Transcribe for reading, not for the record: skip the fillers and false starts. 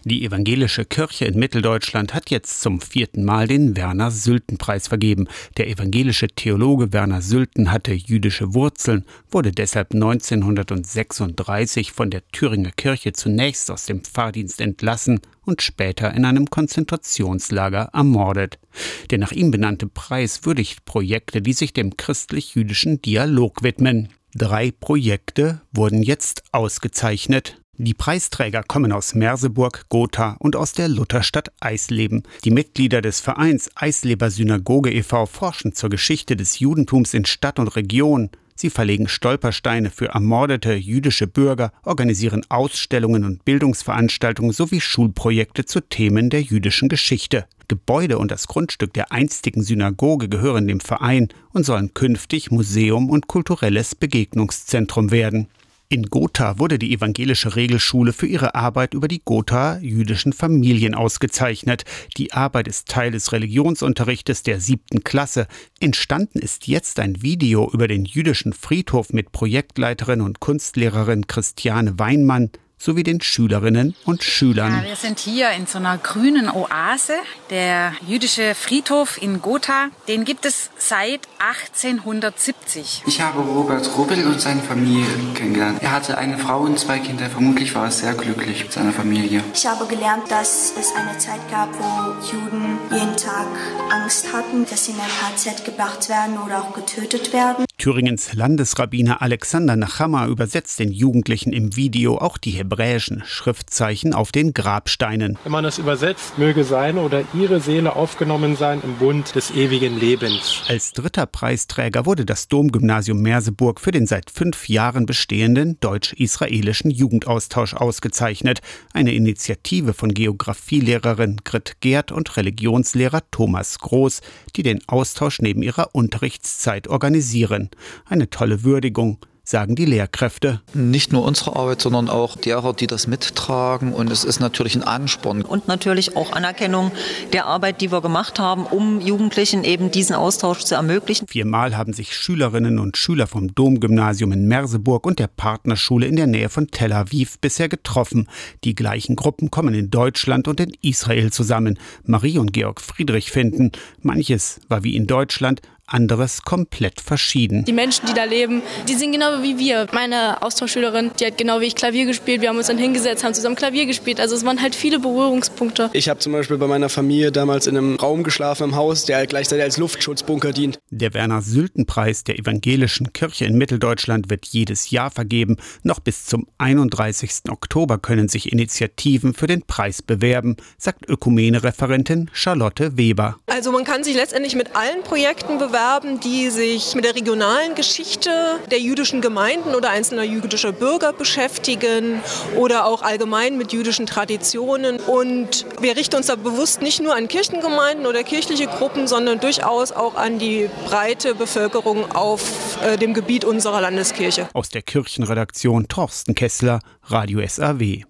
Die evangelische Kirche in Mitteldeutschland hat jetzt zum 4. Mal den Werner-Sülten-Preis vergeben. Der evangelische Theologe Werner Sülten hatte jüdische Wurzeln, wurde deshalb 1936 von der Thüringer Kirche zunächst aus dem Pfarrdienst entlassen und später in einem Konzentrationslager ermordet. Der nach ihm benannte Preis würdigt Projekte, die sich dem christlich-jüdischen Dialog widmen. 3 Projekte wurden jetzt ausgezeichnet. Die Preisträger kommen aus Merseburg, Gotha und aus der Lutherstadt Eisleben. Die Mitglieder des Vereins Eisleber Synagoge e.V. forschen zur Geschichte des Judentums in Stadt und Region. Sie verlegen Stolpersteine für ermordete jüdische Bürger, organisieren Ausstellungen und Bildungsveranstaltungen sowie Schulprojekte zu Themen der jüdischen Geschichte. Gebäude und das Grundstück der einstigen Synagoge gehören dem Verein und sollen künftig Museum und kulturelles Begegnungszentrum werden. In Gotha wurde die evangelische Regelschule für ihre Arbeit über die Gotha-jüdischen Familien ausgezeichnet. Die Arbeit ist Teil des Religionsunterrichtes der 7. Klasse. Entstanden ist jetzt ein Video über den jüdischen Friedhof mit Projektleiterin und Kunstlehrerin Christiane Weinmann sowie den Schülerinnen und Schülern. Ja, wir sind hier in so einer grünen Oase. Der jüdische Friedhof in Gotha, den gibt es seit 1870. Ich habe Robert Rubbel und seine Familie kennengelernt. Er hatte eine Frau und 2 Kinder. Vermutlich war er sehr glücklich mit seiner Familie. Ich habe gelernt, dass es eine Zeit gab, wo Juden jeden Tag Angst hatten, dass sie in ein KZ gebracht werden oder auch getötet werden. Thüringens Landesrabbiner Alexander Nachammer übersetzt den Jugendlichen im Video auch die hebräischen Schriftzeichen auf den Grabsteinen. Wenn man es übersetzt, möge seine oder ihre Seele aufgenommen sein im Bund des ewigen Lebens. Als 3. Preisträger wurde das Domgymnasium Merseburg für den seit 5 Jahren bestehenden deutsch-israelischen Jugendaustausch ausgezeichnet. Eine Initiative von Geographielehrerin Grit Gerd und Religionslehrer Thomas Groß, die den Austausch neben ihrer Unterrichtszeit organisieren. Eine tolle Würdigung, sagen die Lehrkräfte. Nicht nur unsere Arbeit, sondern auch derer, die das mittragen. Und es ist natürlich ein Ansporn. Und natürlich auch Anerkennung der Arbeit, die wir gemacht haben, um Jugendlichen eben diesen Austausch zu ermöglichen. 4-mal haben sich Schülerinnen und Schüler vom Domgymnasium in Merseburg und der Partnerschule in der Nähe von Tel Aviv bisher getroffen. Die gleichen Gruppen kommen in Deutschland und in Israel zusammen. Marie und Georg Friedrich finden, manches war wie in Deutschland, anderes komplett verschieden. Die Menschen, die da leben, die sind genau wie wir. Meine Austauschschülerin, die hat genau wie ich Klavier gespielt. Wir haben uns dann hingesetzt, haben zusammen Klavier gespielt. Also es waren halt viele Berührungspunkte. Ich habe zum Beispiel bei meiner Familie damals in einem Raum geschlafen im Haus, der halt gleichzeitig als Luftschutzbunker dient. Der Werner-Sülten-Preis der evangelischen Kirche in Mitteldeutschland wird jedes Jahr vergeben. Noch bis zum 31. Oktober können sich Initiativen für den Preis bewerben, sagt Ökumene-Referentin Charlotte Weber. Also man kann sich letztendlich mit allen Projekten bewerben, die sich mit der regionalen Geschichte der jüdischen Gemeinden oder einzelner jüdischer Bürger beschäftigen oder auch allgemein mit jüdischen Traditionen. Und wir richten uns da bewusst nicht nur an Kirchengemeinden oder kirchliche Gruppen, sondern durchaus auch an die breite Bevölkerung auf dem Gebiet unserer Landeskirche. Aus der Kirchenredaktion Thorsten Kessler, Radio SAW.